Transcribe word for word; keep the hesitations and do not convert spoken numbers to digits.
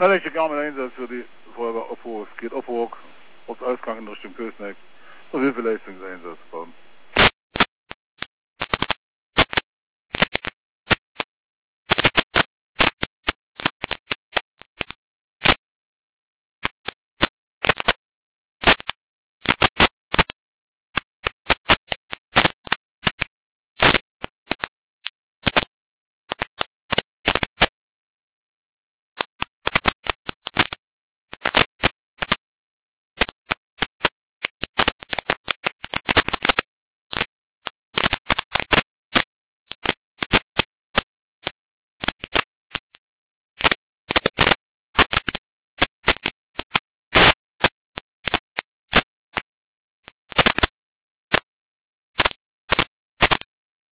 Na, ich gerne mal Einsatz für die Feuerwehr Oppo. Es geht Oppo, auf Ausgang in Richtung Kösneck. Und Hilfeleistungseinsatz.